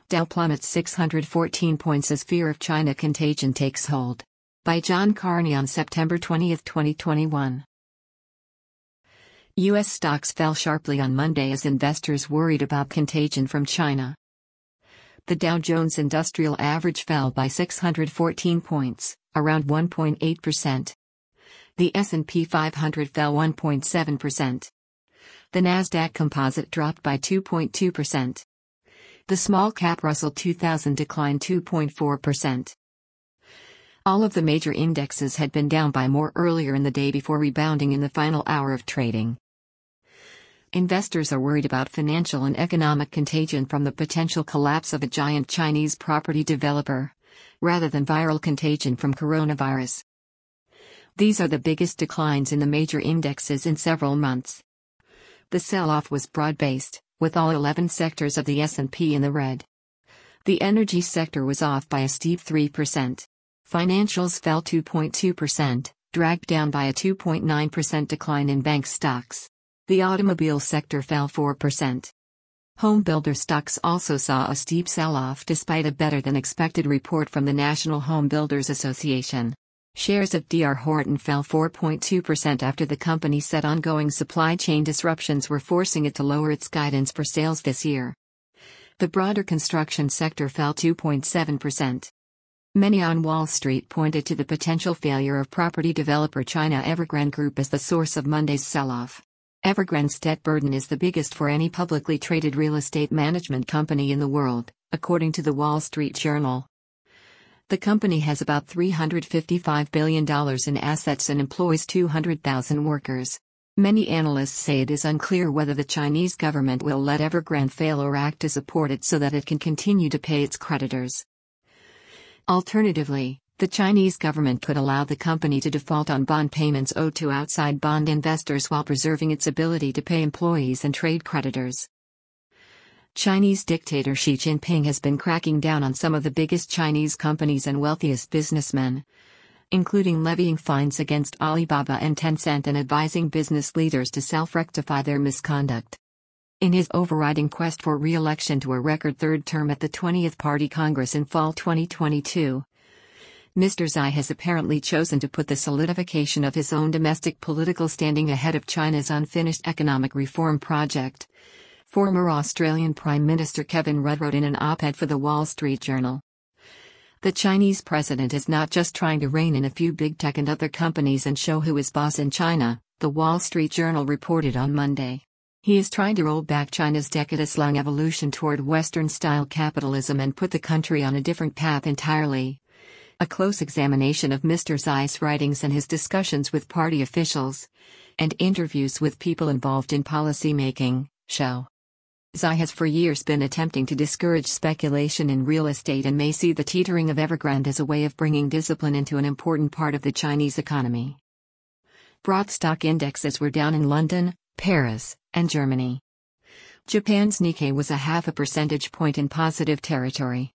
Dow plummets 614 points as fear of China contagion takes hold. By John Carney on September 20, 2021. U.S. stocks fell sharply on Monday as investors worried about contagion from China. The Dow Jones Industrial Average fell by 614 points, around 1.8%. The S&P 500 fell 1.7%. The Nasdaq Composite dropped by 2.2%. The small-cap Russell 2000 declined 2.4%. All of the major indexes had been down by more earlier in the day before rebounding in the final hour of trading. Investors are worried about financial and economic contagion from the potential collapse of a giant Chinese property developer, rather than viral contagion from coronavirus. These are the biggest declines in the major indexes in several months. The sell-off was broad-based, with all 11 sectors of the S&P in the red. The energy sector was off by a steep 3%. Financials fell 2.2%, dragged down by a 2.9% decline in bank stocks. The automobile sector fell 4%. Home builder stocks also saw a steep sell-off despite a better-than-expected report from the National Home Builders Association. Shares of D.R. Horton fell 4.2% after the company said ongoing supply chain disruptions were forcing it to lower its guidance for sales this year. The broader construction sector fell 2.7%. Many on Wall Street pointed to the potential failure of property developer China Evergrande Group as the source of Monday's sell-off. Evergrande's debt burden is the biggest for any publicly traded real estate management company in the world, according to the Wall Street Journal. The company has about $355 billion in assets and employs 200,000 workers. Many analysts say it is unclear whether the Chinese government will let Evergrande fail or act to support it so that it can continue to pay its creditors. Alternatively, the Chinese government could allow the company to default on bond payments owed to outside bond investors while preserving its ability to pay employees and trade creditors. Chinese dictator Xi Jinping has been cracking down on some of the biggest Chinese companies and wealthiest businessmen, including levying fines against Alibaba and Tencent and advising business leaders to self-rectify their misconduct. In his overriding quest for re-election to a record third term at the 20th Party Congress in fall 2022, Mr. Xi has apparently chosen to put the solidification of his own domestic political standing ahead of China's unfinished economic reform project, former Australian Prime Minister Kevin Rudd wrote in an op-ed for the Wall Street Journal. The Chinese president is not just trying to rein in a few big tech and other companies and show who is boss in China, the Wall Street Journal reported on Monday. He is trying to roll back China's decades-long evolution toward Western-style capitalism and put the country on a different path entirely. A close examination of Mr. Xi's writings and his discussions with party officials, and interviews with people involved in policy-making, show. Xi has for years been attempting to discourage speculation in real estate and may see the teetering of Evergrande as a way of bringing discipline into an important part of the Chinese economy. Broad stock indexes were down in London, Paris, and Germany. Japan's Nikkei was a 0.5 percentage point in positive territory.